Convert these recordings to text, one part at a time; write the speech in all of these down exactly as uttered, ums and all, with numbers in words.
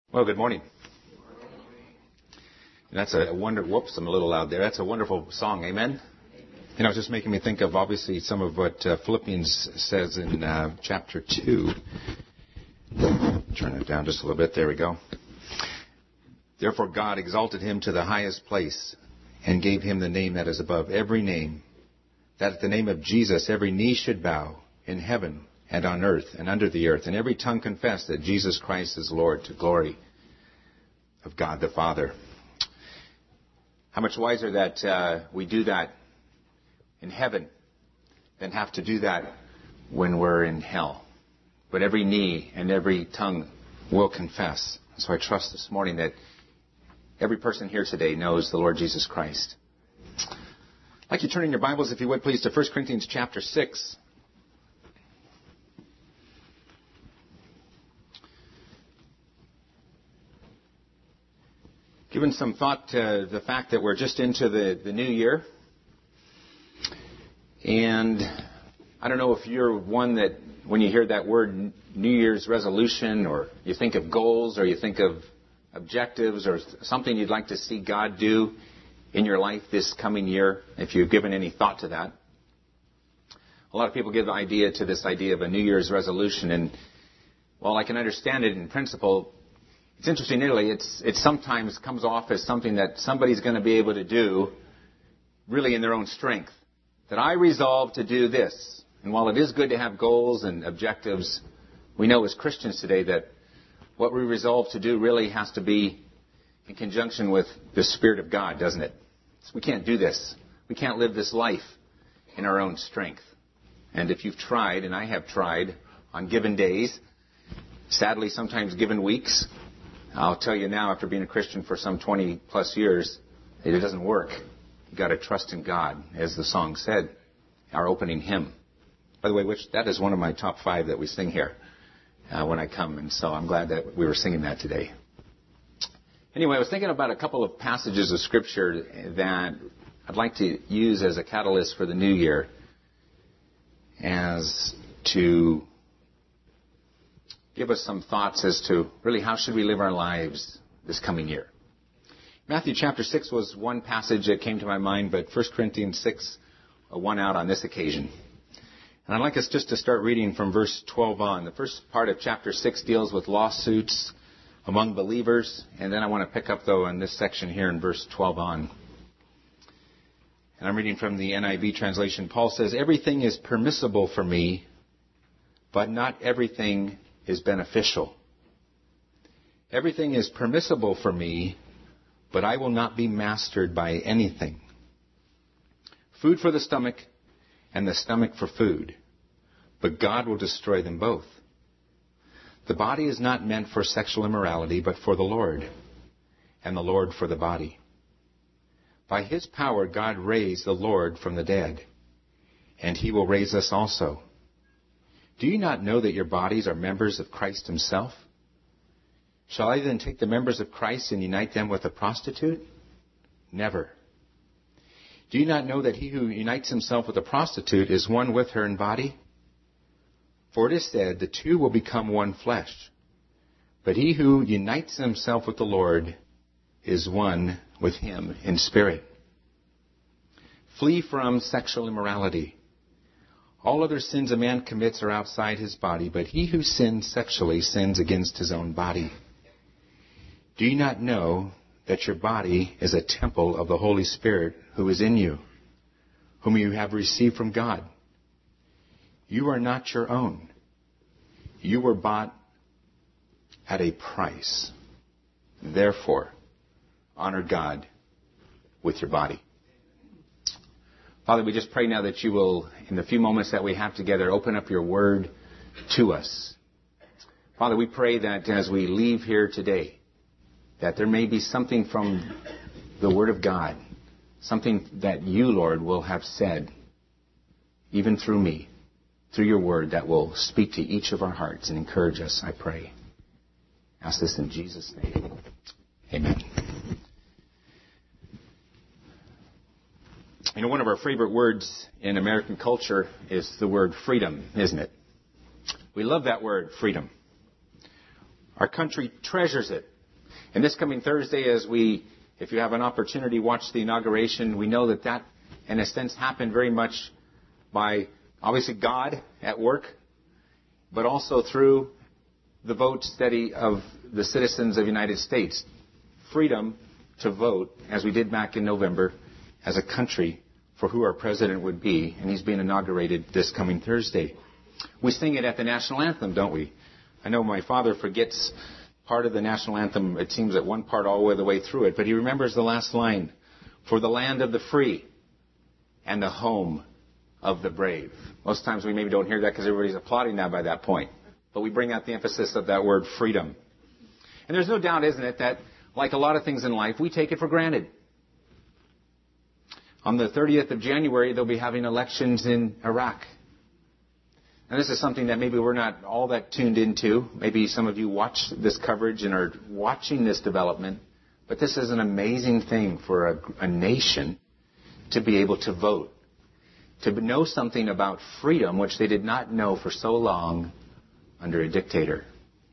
Well, good morning. That's a wonder. Whoops, I'm a little loud there. That's a wonderful song. Amen. You know, it's just making me think of obviously some of what uh, Philippians says in uh, chapter two. Turn it down just a little bit. There we go. Therefore, God exalted him to the highest place and gave him the name that is above every name, that at the name of Jesus every knee should bow in heaven and on earth and under the earth, and every tongue confess that Jesus Christ is Lord, to glory of God the Father. How much wiser that uh, we do that in heaven than have to do that when we're in hell. But every knee and every tongue will confess. So I trust this morning that every person here today knows the Lord Jesus Christ. I'd like you to turn in your Bibles, if you would, please, to First Corinthians chapter six. Given some thought to the fact that we're just into the, the new year. And I don't know if you're one that, when you hear that word New Year's resolution, or you think of goals, or you think of objectives, or something you'd like to see God do in your life this coming year, if you've given any thought to that. A lot of people give the idea to this idea of a New Year's resolution. And while I can understand it in principle, it's interesting, really, it's, it sometimes comes off as something that somebody's going to be able to do really in their own strength. That I resolve to do this. And while it is good to have goals and objectives, we know as Christians today that what we resolve to do really has to be in conjunction with the Spirit of God, doesn't it? So we can't do this. We can't live this life in our own strength. And if you've tried, and I have tried, on given days, sadly sometimes given weeks, I'll tell you now, after being a Christian for some twenty plus years, that it doesn't work. You've got to trust in God, as the song said, our opening hymn. By the way, which that is one of my top five that we sing here uh, when I come, and so I'm glad that we were singing that today. Anyway, I was thinking about a couple of passages of Scripture that I'd like to use as a catalyst for the new year, as to give us some thoughts as to really how should we live our lives this coming year. Matthew chapter six was one passage that came to my mind, but First Corinthians six won out on this occasion. And I'd like us just to start reading from verse twelve on. The first part of chapter six deals with lawsuits among believers, and then I want to pick up, though, in this section here in verse twelve on. And I'm reading from the N I V translation. Paul says, "Everything is permissible for me, but not everything is beneficial. Everything is permissible for me, but I will not be mastered by anything. Food for the stomach, and the stomach for food, but God will destroy them both. The body is not meant for sexual immorality, but for the Lord, and the Lord for the body. By his power God raised the Lord from the dead, and he will raise us also. Do you not know that your bodies are members of Christ himself? Shall I then take the members of Christ and unite them with a prostitute? Never. Do you not know that he who unites himself with a prostitute is one with her in body? For it is said, the two will become one flesh. But he who unites himself with the Lord is one with him in spirit. Flee from sexual immorality. All other sins a man commits are outside his body, but he who sins sexually sins against his own body. Do you not know that your body is a temple of the Holy Spirit who is in you, whom you have received from God? You are not your own. You were bought at a price. Therefore, honor God with your body." Father, we just pray now that you will, in the few moments that we have together, open up your word to us. Father, we pray that as we leave here today, that there may be something from the word of God, something that you, Lord, will have said, even through me, through your word, that will speak to each of our hearts and encourage us, I pray. I ask this in Jesus' name. Amen. You know, one of our favorite words in American culture is the word freedom, isn't it? We love that word, freedom. Our country treasures it. And this coming Thursday, as we, if you have an opportunity, watch the inauguration, we know that that, in a sense, happened very much by, obviously, God at work, but also through the vote steady of the citizens of the United States. Freedom to vote, as we did back in November, as a country for who our president would be. And he's being inaugurated this coming Thursday. We sing it at the national anthem, don't we? I know my father forgets part of the national anthem. It seems at one part all the way through it. But he remembers the last line. For the land of the free and the home of the brave. Most times we maybe don't hear that because everybody's applauding that by that point. But we bring out the emphasis of that word freedom. And there's no doubt, isn't it, that like a lot of things in life, we take it for granted. On the thirtieth of January, they'll be having elections in Iraq. And this is something that maybe we're not all that tuned into. Maybe some of you watch this coverage and are watching this development. But this is an amazing thing for a, a nation to be able to vote. To know something about freedom, which they did not know for so long under a dictator.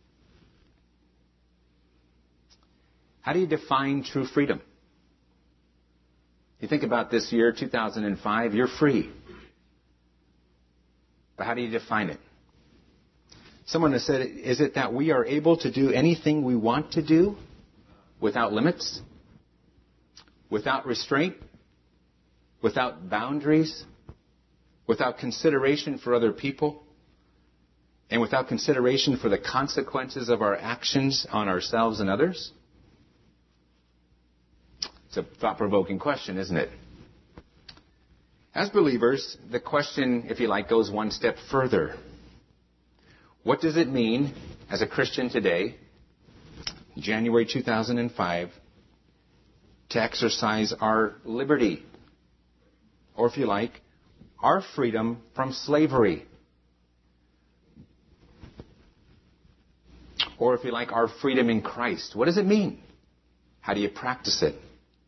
How do you define true freedom? You think about this year, two thousand five, you're free. But how do you define it? Someone has said, is it that we are able to do anything we want to do without limits? Without restraint? Without boundaries? Without consideration for other people? And without consideration for the consequences of our actions on ourselves and others? It's a thought-provoking question, isn't it? As believers, the question, if you like, goes one step further. What does it mean as a Christian today, January two thousand five, to exercise our liberty? Or if you like, our freedom from slavery? Or if you like, our freedom in Christ? What does it mean? How do you practice it?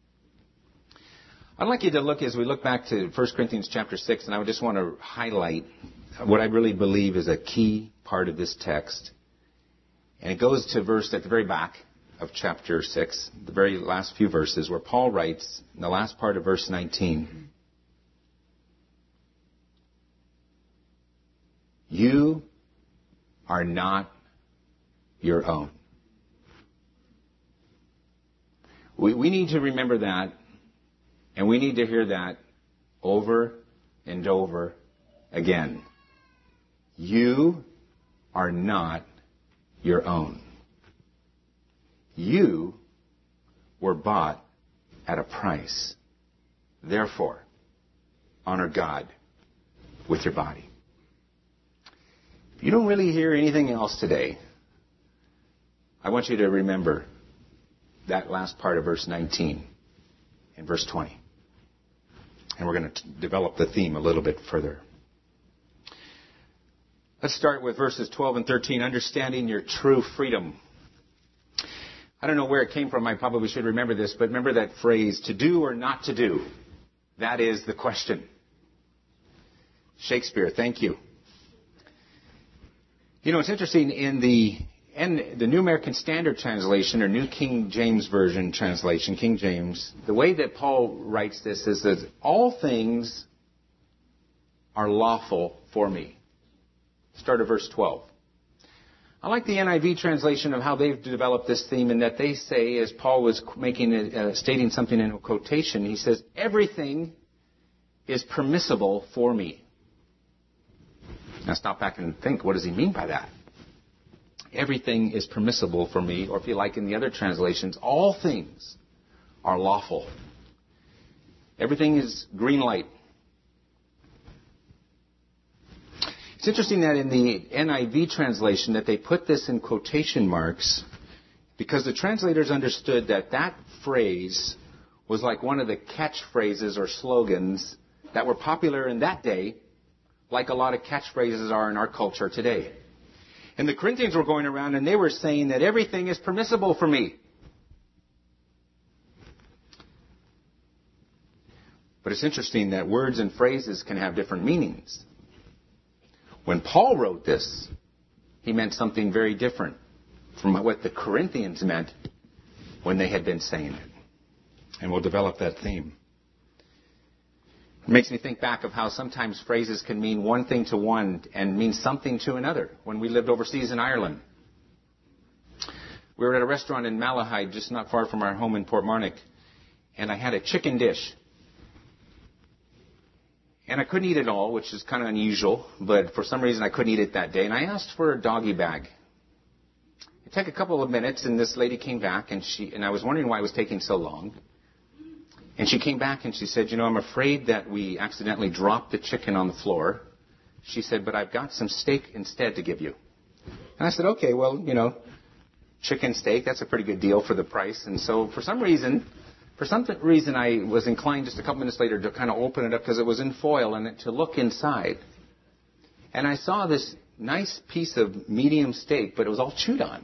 I'd like you to look as we look back to First Corinthians chapter six, and I would just want to highlight what I really believe is a key part of this text. And it goes to verse at the very back of chapter six, the very last few verses, where Paul writes in the last part of verse nineteen, you are not your own. We, we need to remember that. And we need to hear that over and over again. You are not your own. You were bought at a price. Therefore, honor God with your body. If you don't really hear anything else today, I want you to remember that last part of verse nineteen and verse twenty. And we're going to develop the theme a little bit further. Let's start with verses twelve and thirteen, understanding your true freedom. I don't know where it came from. I probably should remember this, but remember that phrase, to do or not to do. That is the question. Shakespeare, thank you. You know, it's interesting in the And the New American Standard Translation, or New King James Version translation, King James, the way that Paul writes this is that all things are lawful for me. Start at verse twelve. I like the N I V translation of how they've developed this theme, in that they say, as Paul was making it, uh, stating something in a quotation, he says, everything is permissible for me. Now stop back and think, what does he mean by that? Everything is permissible for me, or if you like in the other translations, all things are lawful. Everything is green light. It's interesting that in the N I V translation that they put this in quotation marks, because the translators understood that that phrase was like one of the catchphrases or slogans that were popular in that day, like a lot of catchphrases are in our culture today. And the Corinthians were going around and they were saying that everything is permissible for me. But it's interesting that words and phrases can have different meanings. When Paul wrote this, he meant something very different from what the Corinthians meant when they had been saying it. And we'll develop that theme. It makes me think back of how sometimes phrases can mean one thing to one and mean something to another. When we lived overseas in Ireland, we were at a restaurant in Malahide, just not far from our home in Portmarnock, and I had a chicken dish. And I couldn't eat it all, which is kind of unusual, but for some reason I couldn't eat it that day. And I asked for a doggy bag. It took a couple of minutes, and this lady came back, and she and I was wondering why it was taking so long. And she came back and she said, you know, I'm afraid that we accidentally dropped the chicken on the floor. She said, but I've got some steak instead to give you. And I said, okay, well, you know, chicken steak, that's a pretty good deal for the price. And so for some reason, for some reason I was inclined just a couple minutes later to kind of open it up because it was in foil and to look inside. And I saw this nice piece of medium steak, but it was all chewed on.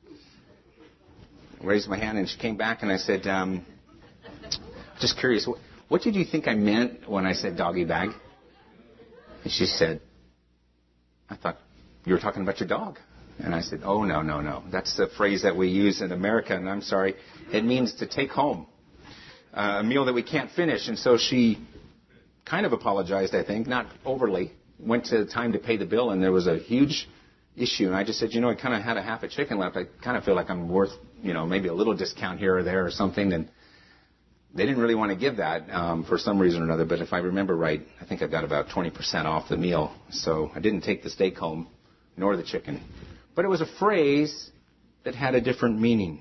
I raised my hand and she came back and I said, um, just curious, what, what did you think I meant when I said doggy bag? And she said, I thought you were talking about your dog. And I said, oh, no, no, no. That's the phrase that we use in America, and I'm sorry. It means to take home uh, a meal that we can't finish. And so she kind of apologized, I think, not overly. Went to time to pay the bill, and there was a huge issue. And I just said, you know, I kind of had a half a chicken left. I kind of feel like I'm worth, you know, maybe a little discount here or there or something. And they didn't really want to give that um, for some reason or another. But if I remember right, I think I got about twenty percent off the meal. So I didn't take the steak home, nor the chicken. But it was a phrase that had a different meaning.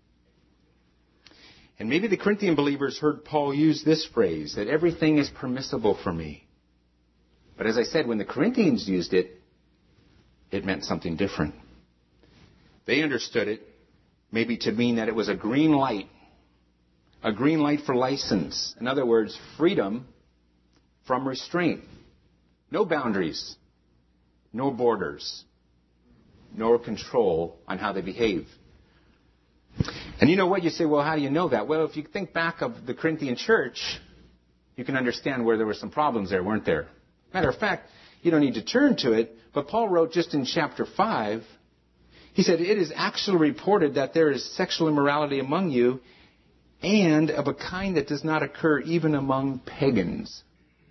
And maybe the Corinthian believers heard Paul use this phrase, that everything is permissible for me. But as I said, when the Corinthians used it, it meant something different. They understood it maybe to mean that it was a green light, a green light for license. In other words, freedom from restraint. No boundaries, no borders, nor control on how they behave. And you know what? You say, well, how do you know that? Well, if you think back of the Corinthian church, you can understand where there were some problems there, weren't there? Matter of fact, you don't need to turn to it, but Paul wrote just in chapter five, he said, it is actually reported that there is sexual immorality among you, and of a kind that does not occur even among pagans.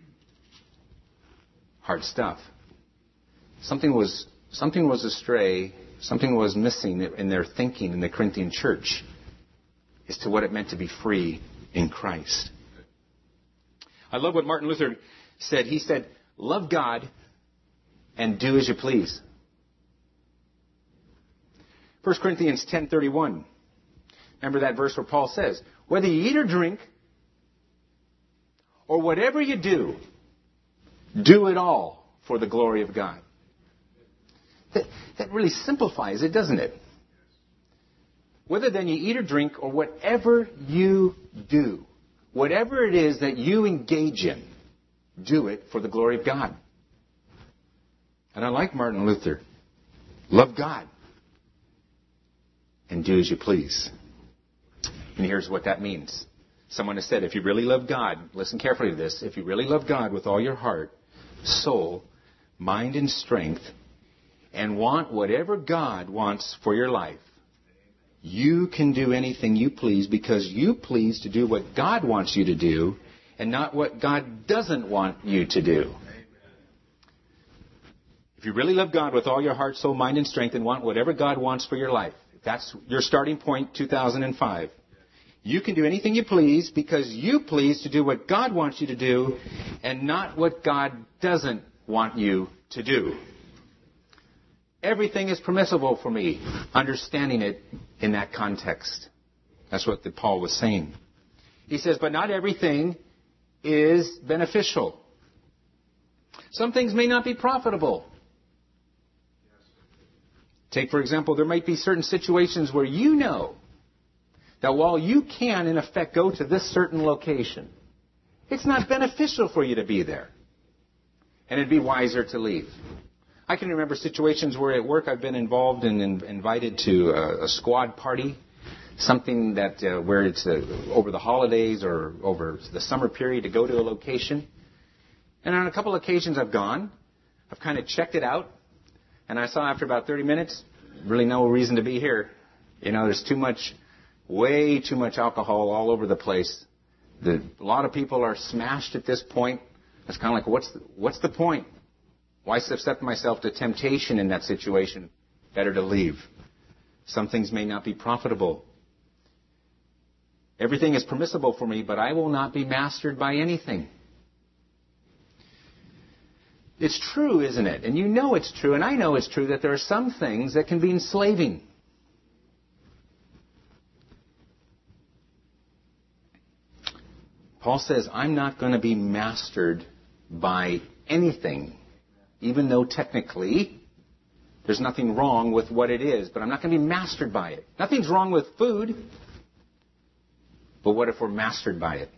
Hard stuff. Something was Something was astray, something was missing in their thinking in the Corinthian church as to what it meant to be free in Christ. I love what Martin Luther said. He said, love God and do as you please. First Corinthians ten thirty-one. Remember that verse where Paul says, whether you eat or drink, or whatever you do, do it all for the glory of God. That, that really simplifies it, doesn't it? Whether then you eat or drink or whatever you do, whatever it is that you engage in, do it for the glory of God. And I like Martin Luther. Love God and do as you please. And here's what that means. Someone has said, if you really love God, listen carefully to this, if you really love God with all your heart, soul, mind, and strength, and want whatever God wants for your life, you can do anything you please because you please to do what God wants you to do and not what God doesn't want you to do. If you really love God with all your heart, soul, mind, and strength and want whatever God wants for your life, if that's your starting point, two thousand five, you can do anything you please because you please to do what God wants you to do and not what God doesn't want you to do. Everything is permissible for me, understanding it in that context. That's what the Paul was saying. He says, but not everything is beneficial. Some things may not be profitable. Take, for example, there might be certain situations where you know that while you can, in effect, go to this certain location, it's not beneficial for you to be there. And it'd be wiser to leave. I can remember situations where at work I've been involved and in, invited to a, a squad party, something that uh, where it's uh, over the holidays or over the summer period to go to a location. And on a couple of occasions I've gone. I've kind of checked it out. And I saw after about thirty minutes, really no reason to be here. You know, there's too much way too much alcohol all over the place. The, a lot of people are smashed at this point. It's kind of like, what's the, what's the point? Why subject myself to temptation in that situation? Better to leave. Some things may not be profitable. Everything is permissible for me, but I will not be mastered by anything. It's true, isn't it? And you know it's true, and I know it's true, that there are some things that can be enslaving. Paul says, I'm not going to be mastered by anything, even though technically there's nothing wrong with what it is, but I'm not going to be mastered by it. Nothing's wrong with food, but what if we're mastered by it?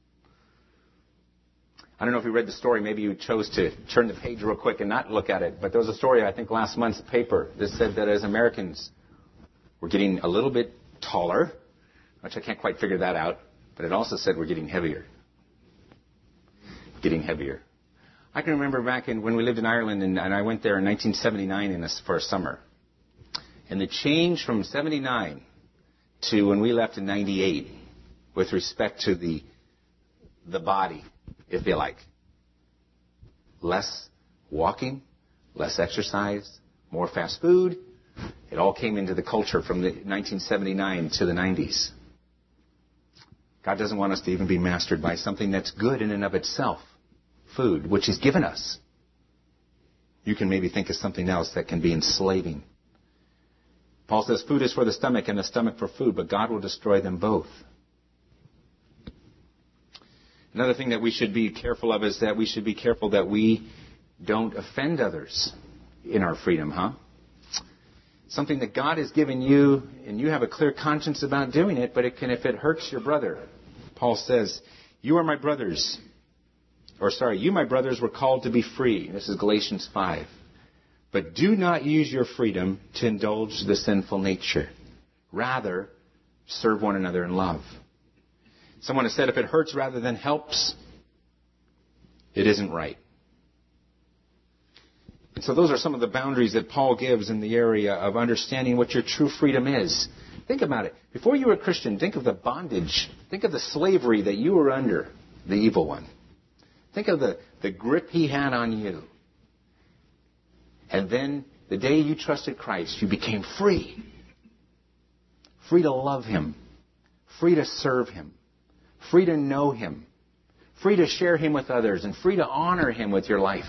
I don't know if you read the story. Maybe you chose to turn the page real quick and not look at it. But there was a story, I think, last month's paper that said that as Americans, we're getting a little bit taller, which I can't quite figure that out. But it also said we're getting heavier. Getting heavier. I can remember back in when we lived in Ireland, and, and I went there in nineteen seventy-nine in a, for a summer. And the change from seventy-nine to when we left in ninety-eight with respect to the the body, if you like. Less walking, less exercise, more fast food. It all came into the culture from the nineteen seventy-nine to the nineties. God doesn't want us to even be mastered by something that's good in and of itself. Food, which He's given us. You can maybe think of something else that can be enslaving. Paul says food is for the stomach and the stomach for food, but God will destroy them both. Another thing that we should be careful of is that we should be careful that we don't offend others in our freedom, huh? Something that God has given you, and you have a clear conscience about doing it, but it can, if it hurts your brother. Paul says, you are my brothers. Or sorry, you, my brothers, were called to be free. This is Galatians five. But do not use your freedom to indulge the sinful nature. Rather, serve one another in love. Someone has said if it hurts rather than helps, it isn't right. And so those are some of the boundaries that Paul gives in the area of understanding what your true freedom is. Think about it. Before you were a Christian, think of the bondage. Think of the slavery that you were under, the evil one. Think of the, the grip he had on you. And then the day you trusted Christ, you became free. Free to love Him. Free to serve Him. Free to know Him. Free to share Him with others. And free to honor Him with your life.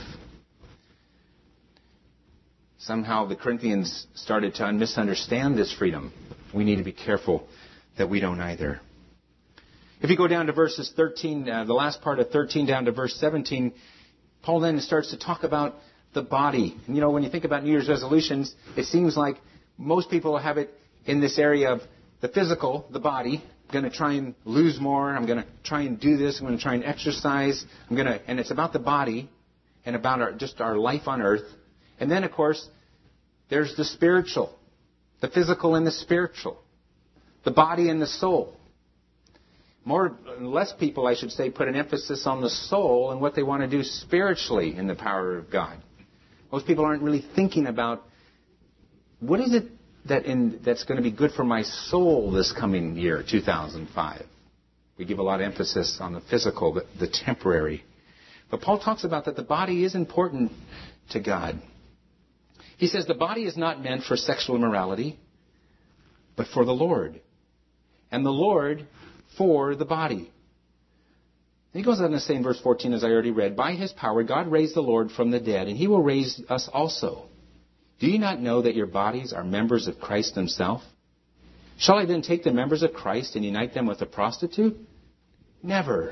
Somehow the Corinthians started to misunderstand this freedom. We need to be careful that we don't either. If you go down to verses thirteen, uh, the last part of thirteen down to verse seventeen, Paul then starts to talk about the body. And, you know, when you think about New Year's resolutions, it seems like most people have it in this area of the physical, the body. I'm going to try and lose more. I'm going to try and do this. I'm going to try and exercise. I'm going to, and it's about the body and about our, just our life on earth. And then, of course, there's the spiritual, the physical and the spiritual, the body and the soul. More, less people, I should say, put an emphasis on the soul and what they want to do spiritually in the power of God. Most people aren't really thinking about what is it that in, that's going to be good for my soul this coming year, two thousand five. We give a lot of emphasis on the physical, the, the temporary. But Paul talks about that the body is important to God. He says the body is not meant for sexual immorality, but for the Lord. And the Lord for the body. And he goes on to say in verse fourteen, as I already read, by His power God raised the Lord from the dead, and He will raise us also. Do you not know that your bodies are members of Christ Himself? Shall I then take the members of Christ and unite them with a prostitute? Never.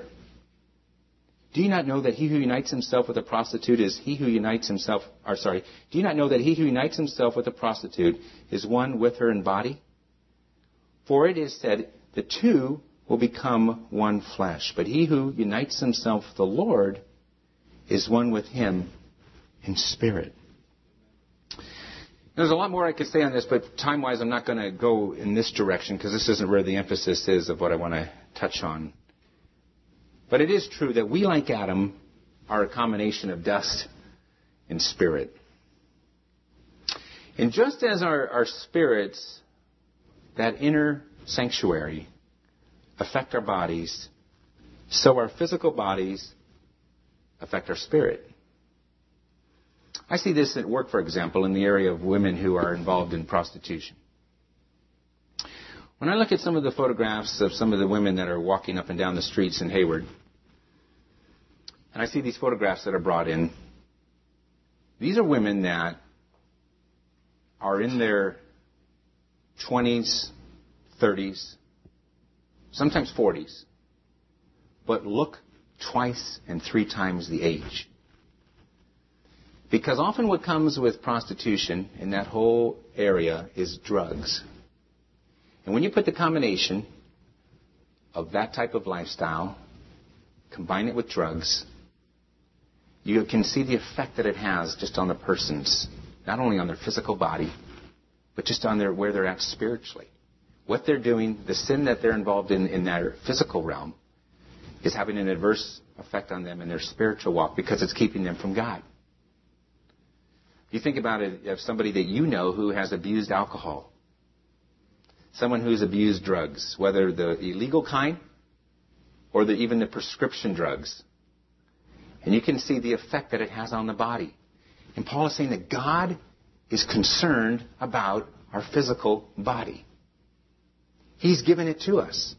Do you not know that he who unites himself with a prostitute is he who unites himself, or sorry, do you not know that he who unites himself with a prostitute is one with her in body? For it is said, the two will become one flesh. But he who unites himself with the Lord is one with Him in spirit. There's a lot more I could say on this, but time-wise I'm not going to go in this direction because this isn't where the emphasis is of what I want to touch on. But it is true that we, like Adam, are a combination of dust and spirit. And just as our, our spirits, that inner sanctuary affect our bodies, so our physical bodies affect our spirit. I see this at work, for example, in the area of women who are involved in prostitution. When I look at some of the photographs of some of the women that are walking up and down the streets in Hayward, and I see these photographs that are brought in, these are women that are in their twenties, thirties, sometimes forties, but look twice and three times the age. Because often what comes with prostitution in that whole area is drugs. And when you put the combination of that type of lifestyle, combine it with drugs, you can see the effect that it has just on the person's, not only on their physical body, but just on their where they're at spiritually. What they're doing, the sin that they're involved in in their physical realm, is having an adverse effect on them in their spiritual walk because it's keeping them from God. You think about it of somebody that you know who has abused alcohol. Someone who's abused drugs, whether the illegal kind or the, even the prescription drugs. And you can see the effect that it has on the body. And Paul is saying that God is concerned about our physical body. He's given it to us.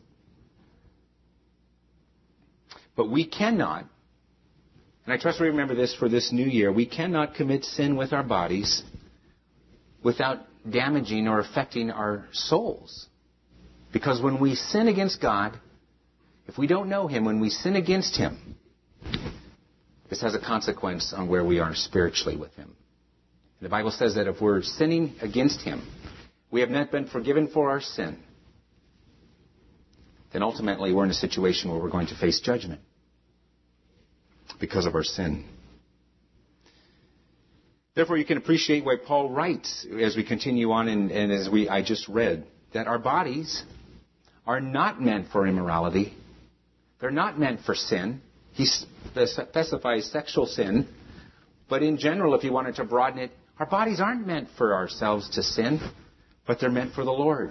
But we cannot, and I trust we remember this for this new year, we cannot commit sin with our bodies without damaging or affecting our souls. Because when we sin against God, if we don't know Him, when we sin against Him, this has a consequence on where we are spiritually with Him. The Bible says that if we're sinning against Him, we have not been forgiven for our sin, then ultimately we're in a situation where we're going to face judgment because of our sin. Therefore, you can appreciate why Paul writes as we continue on and, and as we I just read, that our bodies are not meant for immorality. They're not meant for sin. He specifies sexual sin, but in general, if you wanted to broaden it, our bodies aren't meant for ourselves to sin, but they're meant for the Lord.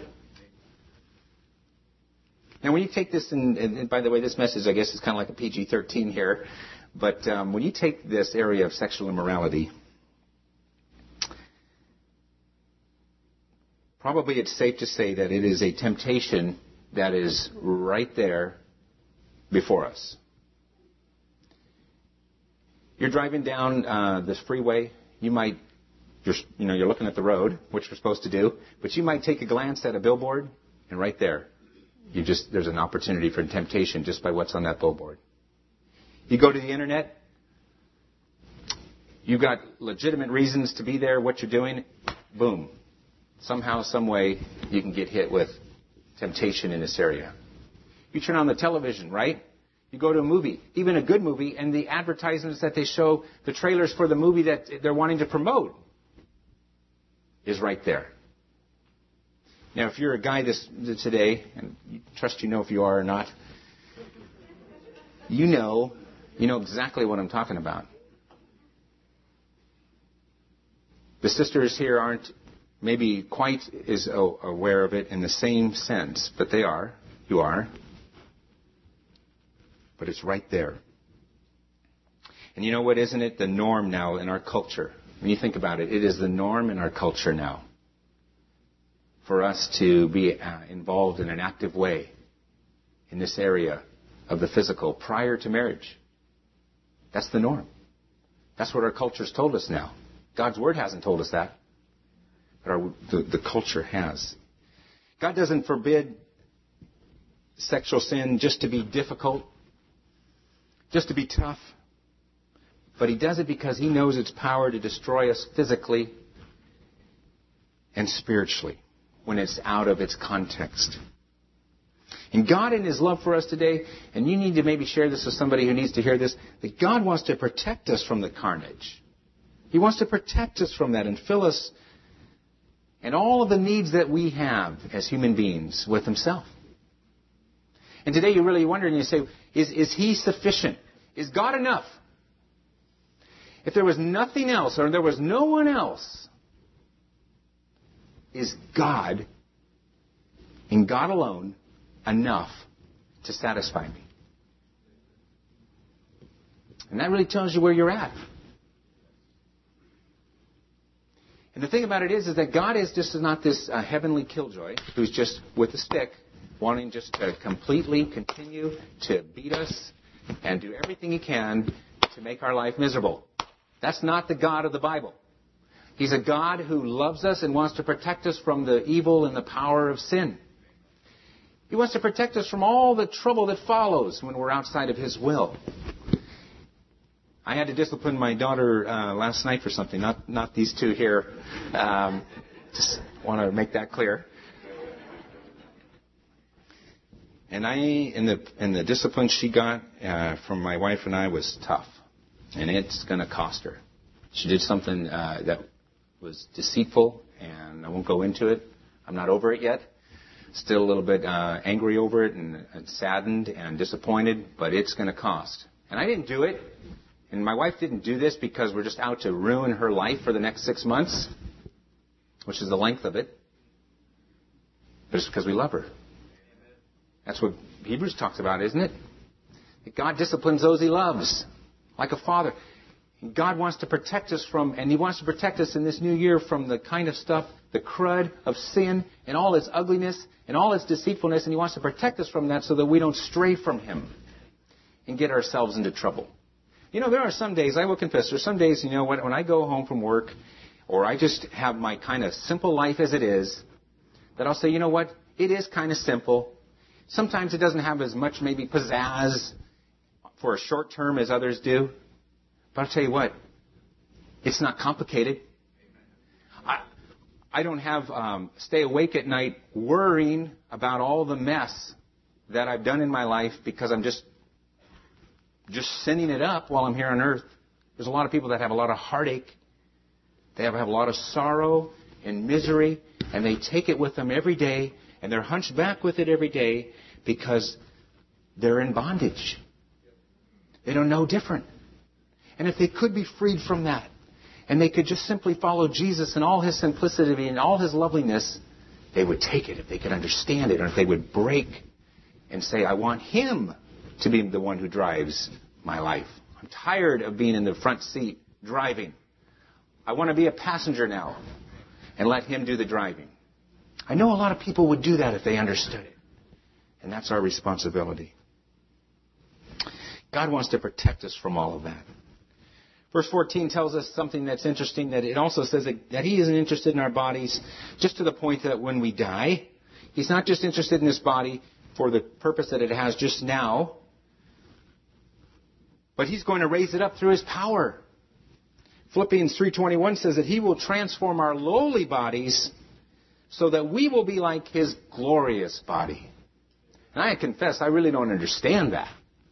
Now, when you take this, and, and by the way, this message, I guess, is kind of like a P G thirteen here, but um, when you take this area of sexual immorality, probably it's safe to say that it is a temptation that is right there before us. You're driving down uh, this freeway. You might, you're, you know, you're looking at the road, which we're supposed to do, but you might take a glance at a billboard, and right there, you just there's an opportunity for temptation just by what's on that billboard. You go to the internet. You've got legitimate reasons to be there. What you're doing, boom. Somehow, some way, you can get hit with temptation in this area. You turn on the television, right? You go to a movie, even a good movie, and the advertisements that they show, the trailers for the movie that they're wanting to promote, is right there. Now, if you're a guy this today, and I trust you know if you are or not, you know, you know exactly what I'm talking about. The sisters here aren't maybe quite as aware of it in the same sense, but they are. You are. But it's right there. And you know what, isn't it the norm now in our culture? When you think about it, it is the norm in our culture now for us to be uh, involved in an active way in this area of the physical prior to marriage. That's the norm. That's what our culture's told us now. God's Word hasn't told us that, but our, the, the culture has. God doesn't forbid sexual sin just to be difficult, just to be tough, but He does it because He knows its power to destroy us physically and spiritually when it's out of its context. And God, in His love for us today, and you need to maybe share this with somebody who needs to hear this, that God wants to protect us from the carnage. He wants to protect us from that and fill us and all of the needs that we have as human beings with Himself. And today you're really wondering, you say, is, is He sufficient? Is God enough? If there was nothing else or there was no one else, is God in God alone enough to satisfy me. And that really tells you where you're at. And the thing about it is, is that God is just not this uh, heavenly killjoy who's just with a stick wanting just to completely continue to beat us and do everything he can to make our life miserable. That's not the God of the Bible. He's a God who loves us and wants to protect us from the evil and the power of sin. He wants to protect us from all the trouble that follows when we're outside of his will. I had to discipline my daughter uh, last night for something, not not these two here. Um, just want to make that clear. And I, in the in the discipline she got uh, from my wife and I was tough, and it's going to cost her. She did something uh, that was deceitful, and I won't go into it. I'm not over it yet. Still a little bit uh, angry over it, and, and saddened and disappointed, but it's going to cost. And I didn't do it. And my wife didn't do this because we're just out to ruin her life for the next six months, which is the length of it. But it's because we love her. That's what Hebrews talks about, isn't it? That God disciplines those he loves, like a father. And God wants to protect us from, and he wants to protect us in this new year from the kind of stuff, the crud of sin and all its ugliness and all its deceitfulness. And he wants to protect us from that so that we don't stray from him and get ourselves into trouble. You know, there are some days, I will confess, there are some days, you know, when, when I go home from work or I just have my kind of simple life as it is, that I'll say, you know what, it is kind of simple. Sometimes it doesn't have as much maybe pizzazz for a short term as others do. But I'll tell you what, it's not complicated. I, I don't have um, stay awake at night worrying about all the mess that I've done in my life because I'm just just sending it up while I'm here on earth. There's a lot of people that have a lot of heartache. They have, have a lot of sorrow and misery, and they take it with them every day, and they're hunched back with it every day because they're in bondage. They don't know different. And if they could be freed from that, and they could just simply follow Jesus in all his simplicity and all his loveliness, they would take it if they could understand it, or if they would break and say, I want him to be the one who drives my life. I'm tired of being in the front seat driving. I want to be a passenger now and let him do the driving. I know a lot of people would do that if they understood it. And that's our responsibility. God wants to protect us from all of that. Verse fourteen tells us something that's interesting, that it also says that, that he isn't interested in our bodies just to the point that when we die, he's not just interested in this body for the purpose that it has just now, but he's going to raise it up through his power. Philippians three twenty-one says that he will transform our lowly bodies so that we will be like his glorious body. And I confess, I really don't understand that.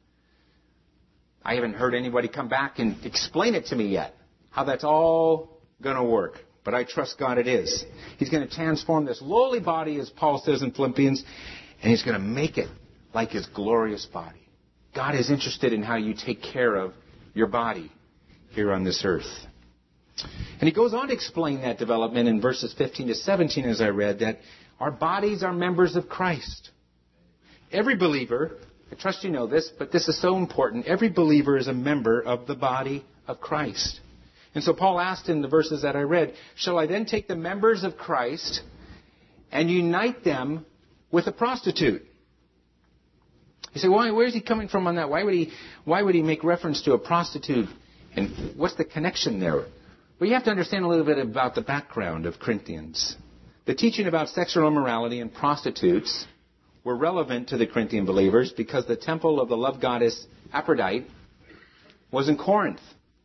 I haven't heard anybody come back and explain it to me yet, how that's all going to work. But I trust God it is. He's going to transform this lowly body, as Paul says in Philippians, and he's going to make it like his glorious body. God is interested in how you take care of your body here on this earth. And he goes on to explain that development in verses fifteen to seventeen, as I read, that our bodies are members of Christ. Every believer, I trust you know this, but this is so important, every believer is a member of the body of Christ. And so Paul asked in the verses that I read, shall I then take the members of Christ and unite them with a prostitute? You say, why? Where is he coming from on that? Why would he? Why would he make reference to a prostitute? And what's the connection there? Well, you have to understand a little bit about the background of Corinthians. The teaching about sexual immorality and prostitutes were relevant to the Corinthian believers because the temple of the love goddess Aphrodite was in Corinth.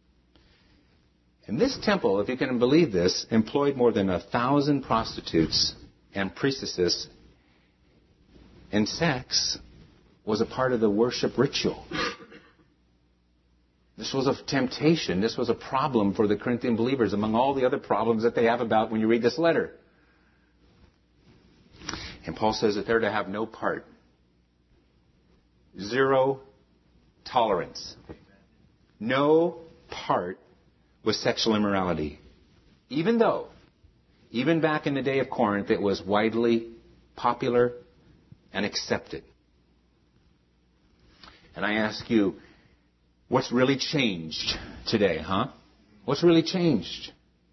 And this temple, if you can believe this, employed more than a thousand prostitutes and priestesses, and sex was a part of the worship ritual. This was a temptation. This was a problem for the Corinthian believers among all the other problems that they have about when you read this letter. And Paul says that they're to have no part. Zero tolerance. No part with sexual immorality. Even though, even back in the day of Corinth, it was widely popular, and accepted. And I ask you, what's really changed today, huh? What's really changed?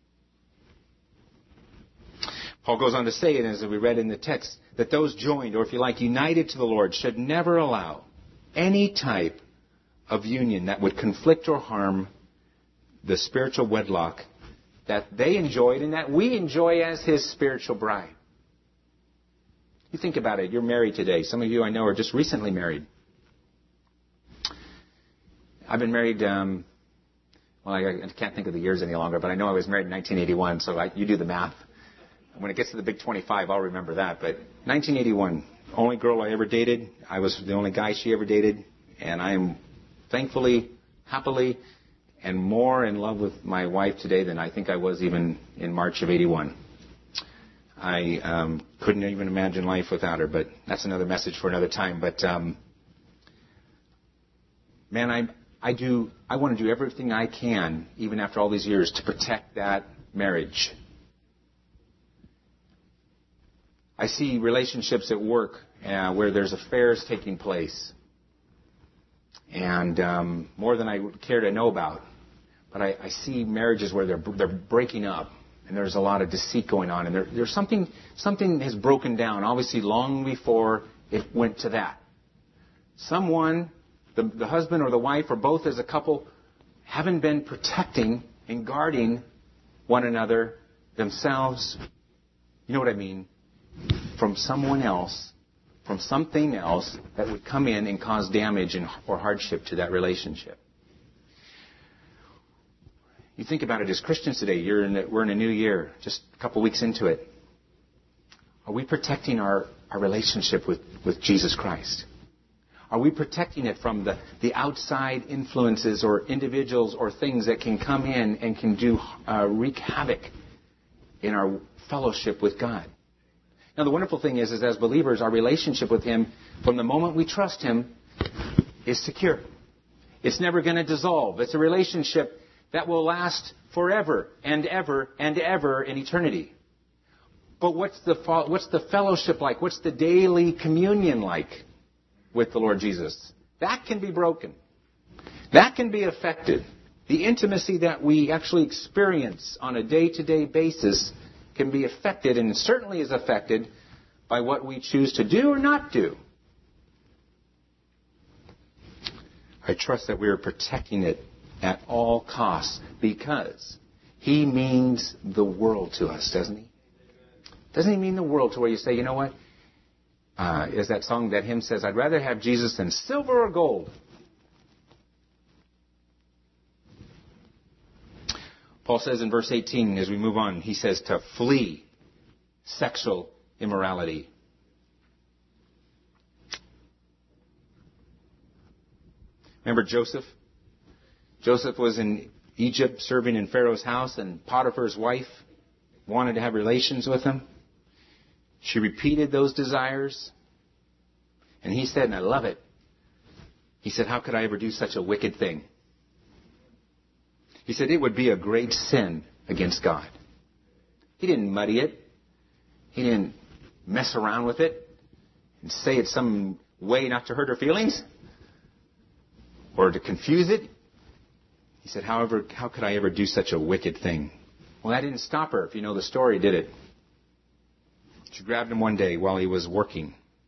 Paul goes on to say, and as we read in the text, that those joined, or if you like, united to the Lord, should never allow any type of union that would conflict or harm the spiritual wedlock that they enjoyed and that we enjoy as His spiritual bride. You think about it. You're married today. Some of you I know are just recently married. I've been married, um, well, I, I can't think of the years any longer, but I know I was married in nineteen eighty-one, so I, you do the math. When it gets to the big twenty-five, I'll remember that. But nineteen eighty-one, only girl I ever dated. I was the only guy she ever dated. And I am thankfully, happily, and more in love with my wife today than I think I was even in March of eighty-one. I um, couldn't even imagine life without her, but that's another message for another time. But, um, man, I, I do, I want to do everything I can, even after all these years, to protect that marriage. I see relationships at work uh, where there's affairs taking place. And um, more than I would care to know about. But I, I see marriages where they're they're breaking up. And there's a lot of deceit going on. And there, there's something, something has broken down, obviously long before it went to that. Someone, the, the husband or the wife or both as a couple, haven't been protecting and guarding one another, themselves, you know what I mean, from someone else, from something else that would come in and cause damage and, or hardship to that relationship. You think about it as Christians today. You're in a, we're in a new year, just a couple weeks into it. Are we protecting our, our relationship with, with Jesus Christ? Are we protecting it from the, the outside influences or individuals or things that can come in and can do uh, wreak havoc in our fellowship with God? Now, the wonderful thing is, is as believers, our relationship with Him, from the moment we trust Him, is secure. It's never going to dissolve. It's a relationship that will last forever and ever and ever in eternity. But what's the what's the fellowship like? What's the daily communion like with the Lord Jesus? That can be broken. That can be affected. The intimacy that we actually experience on a day-to-day basis can be affected, and certainly is affected by what we choose to do or not do. I trust that we are protecting it at all costs because He means the world to us, doesn't He? Doesn't He mean the world to where you say, you know what? Uh, is that song, that hymn says, I'd rather have Jesus than silver or gold. Paul says in verse eighteen, as we move on, he says to flee sexual immorality. Remember Joseph? Joseph was in Egypt serving in Pharaoh's house, and Potiphar's wife wanted to have relations with him. She repeated those desires. And he said, and I love it, he said, how could I ever do such a wicked thing? He said, it would be a great sin against God. He didn't muddy it. He didn't mess around with it and say it's some way not to hurt her feelings or to confuse it. He said, however, how could I ever do such a wicked thing? Well, that didn't stop her, if you know the story, did it? She grabbed him one day while he was working.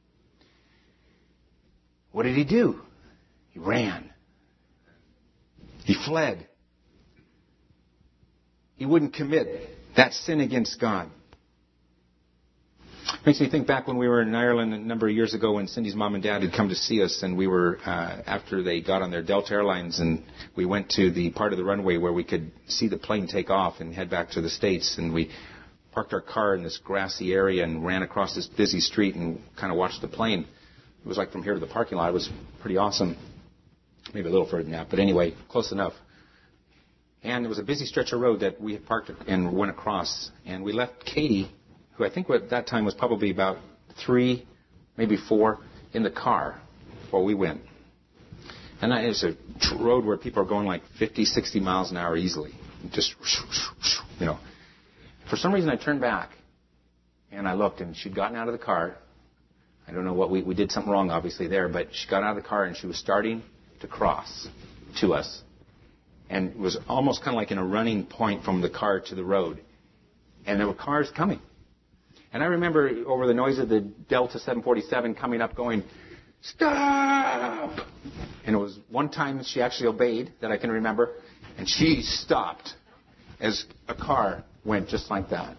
What did he do? He ran. He fled. He wouldn't commit that sin against God. Makes me think back when we were in Ireland a number of years ago when Cindy's mom and dad had come to see us, and we were, uh, after they got on their Delta Airlines, and we went to the part of the runway where we could see the plane take off and head back to the States, and we parked our car in this grassy area and ran across this busy street and kind of watched the plane. It was like from here to the parking lot. It was pretty awesome. Maybe a little further than that, but anyway, close enough. And there was a busy stretch of road that we had parked and went across. And we left Katie, who I think at that time was probably about three, maybe four, in the car before we went. And it's a road where people are going like fifty, sixty miles an hour easily. Just, you know. For some reason, I turned back, and I looked, and she'd gotten out of the car, I don't know what we, we did something wrong, obviously, there, but she got out of the car and she was starting to cross to us. And it was almost kind of like in a running point from the car to the road. And there were cars coming. And I remember over the noise of the Delta seven forty-seven coming up going, "Stop!" And it was one time she actually obeyed that I can remember. And she stopped as a car went just like that.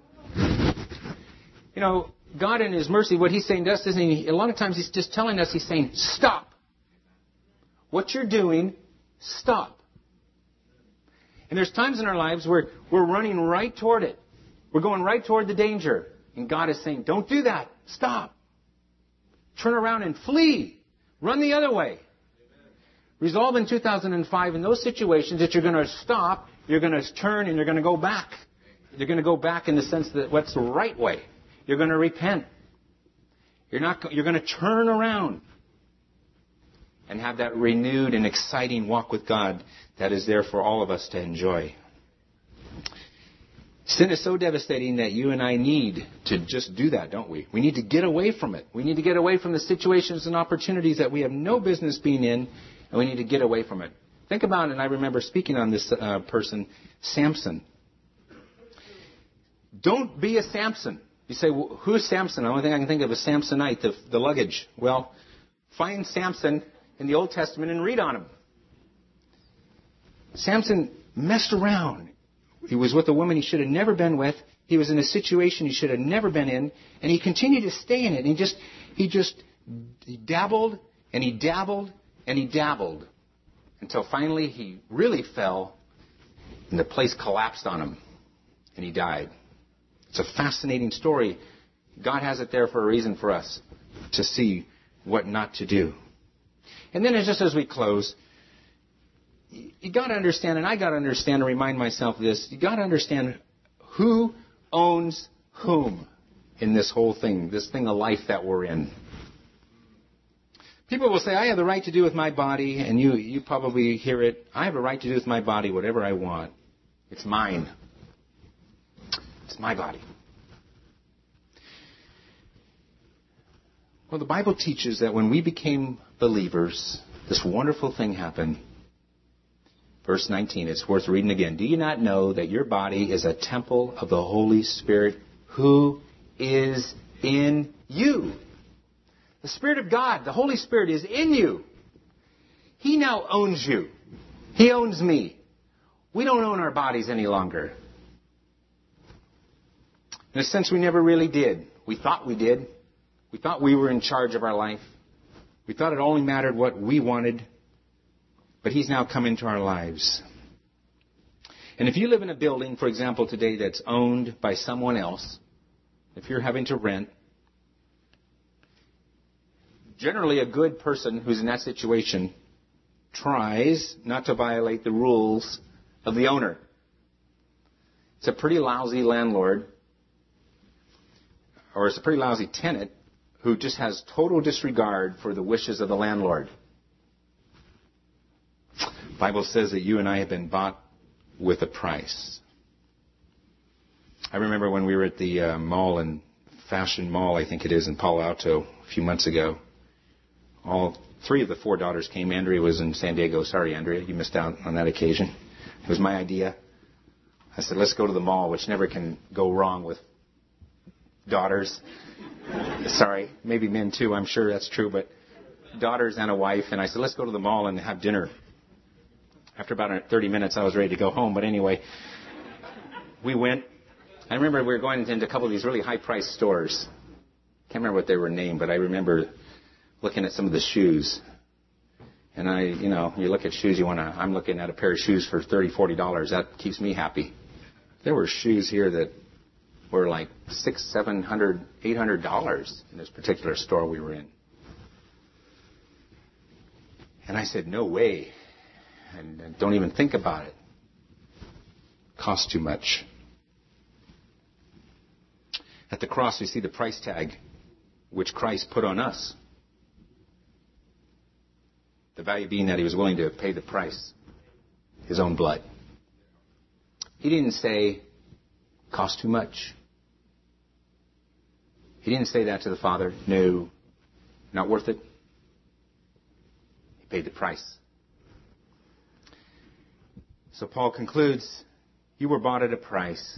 You know, God in His mercy, what He's saying to us isn't He, a lot of times He's just telling us, He's saying, stop. What you're doing, stop. And there's times in our lives where we're running right toward it. We're going right toward the danger. And God is saying, don't do that. Stop. Turn around and flee. Run the other way. Resolve in two thousand five in those situations that you're going to stop, you're going to turn, and you're going to go back. You're going to go back in the sense that what's the right way. You're going to repent. You're not. You're going to turn around and have that renewed and exciting walk with God that is there for all of us to enjoy. Sin is so devastating that you and I need to just do that, don't we? We need to get away from it. We need to get away from the situations and opportunities that we have no business being in, and we need to get away from it. Think about it, and I remember speaking on this uh, person, Samson. Don't be a Samson. You say, well, who's Samson? The only thing I can think of is Samsonite, the, the luggage. Well, find Samson in the Old Testament and read on him. Samson messed around. He was with a woman he should have never been with. He was in a situation he should have never been in. And he continued to stay in it. And he just, he just he dabbled and he dabbled and he dabbled until finally he really fell and the place collapsed on him and he died. It's a fascinating story. God has it there for a reason for us to see what not to do. And then just as we close, you got to understand, and I got to understand and remind myself of this, you got to understand who owns whom in this whole thing, this thing of life that we're in. People will say, I have the right to do with my body, and you, you probably hear it, I have a right to do with my body whatever I want. It's mine. It's my body. Well, the Bible teaches that when we became believers, this wonderful thing happened. Verse nineteen, it's worth reading again. Do you not know that your body is a temple of the Holy Spirit who is in you? The Spirit of God, the Holy Spirit is in you. He now owns you. He owns me. We don't own our bodies any longer. In a sense, we never really did. We thought we did. We thought we were in charge of our life. We thought it only mattered what we wanted. But He's now come into our lives. And if you live in a building, for example, today that's owned by someone else, if you're having to rent, generally a good person who's in that situation tries not to violate the rules of the owner. It's a pretty lousy landlord, or it's a pretty lousy tenant who just has total disregard for the wishes of the landlord. The Bible says that you and I have been bought with a price. I remember when we were at the uh, mall in Fashion Mall, I think it is, in Palo Alto a few months ago. All three of the four daughters came. Andrea was in San Diego. Sorry, Andrea, you missed out on that occasion. It was my idea. I said, let's go to the mall, which never can go wrong with daughters. Sorry, maybe men too, I'm sure that's true, but daughters and a wife. And I said, let's go to the mall and have dinner. After about thirty minutes, I was ready to go home. But anyway, we went. I remember we were going into a couple of these really high-priced stores. Can't remember what they were named, but I remember looking at some of the shoes. And I, you know, you look at shoes, you want to, I'm looking at a pair of shoes for thirty dollars, forty dollars. That keeps me happy. There were shoes here that were like six, seven hundred, eight hundred dollars in this particular store we were in. And I said, no way. And, and don't even think about it. Cost too much. At the cross, we see the price tag which Christ put on us. The value being that He was willing to pay the price, His own blood. He didn't say, cost too much. He didn't say that to the Father. No. Not worth it? He paid the price. So Paul concludes, you were bought at a price.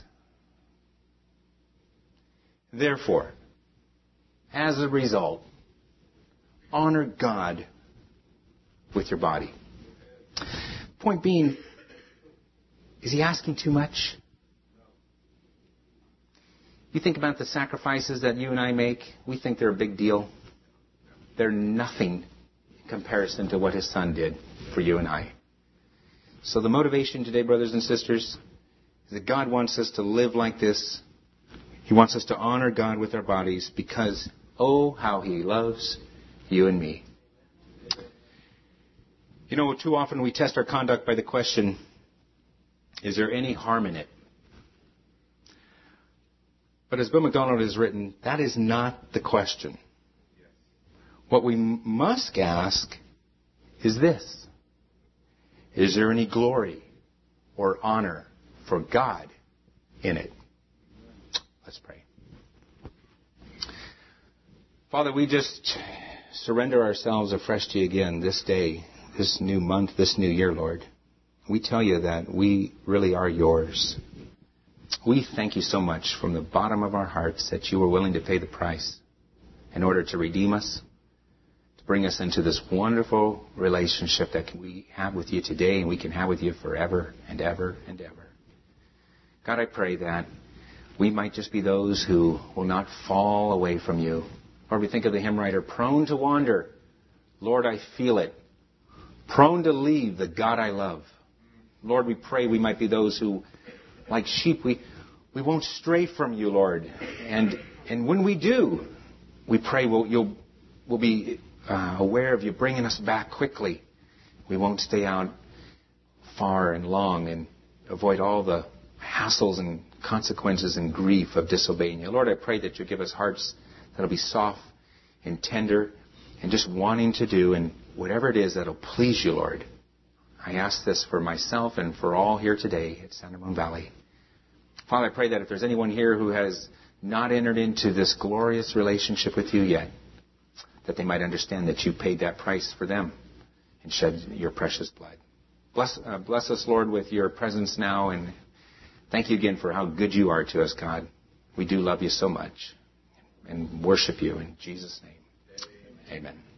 Therefore, as a result, honor God with your body. Point being, is he asking too much? You think about the sacrifices that you and I make, we think they're a big deal. They're nothing in comparison to what his son did for you and I. So the motivation today, brothers and sisters, is that God wants us to live like this. He wants us to honor God with our bodies because, oh, how he loves you and me. You know, too often we test our conduct by the question, is there any harm in it? But as Bill McDonald has written, that is not the question. What we must ask is this. Is there any glory or honor for God in it? Let's pray. Father, we just surrender ourselves afresh to you again this day, this new month, this new year, Lord. We tell you that we really are yours. We thank you so much from the bottom of our hearts that you were willing to pay the price in order to redeem us, to bring us into this wonderful relationship that we have with you today and we can have with you forever and ever and ever. God, I pray that we might just be those who will not fall away from you. Or we think of the hymn writer, prone to wander. Lord, I feel it. Prone to leave the God I love. Lord, we pray we might be those who, like sheep, we, we won't stray from you, Lord. And and when we do, we pray we'll, you'll, we'll be uh, aware of you bringing us back quickly. We won't stay out far and long and avoid all the hassles and consequences and grief of disobeying you. Lord, I pray that you give us hearts that'll be soft and tender and just wanting to do and whatever it is that'll please you, Lord. I ask this for myself and for all here today at Santa Moon Valley. Father, I pray that if there's anyone here who has not entered into this glorious relationship with you yet, that they might understand that you paid that price for them and shed your precious blood. Bless, uh, bless us, Lord, with your presence now, and thank you again for how good you are to us, God. We do love you so much and worship you in Jesus' name. Amen. Amen.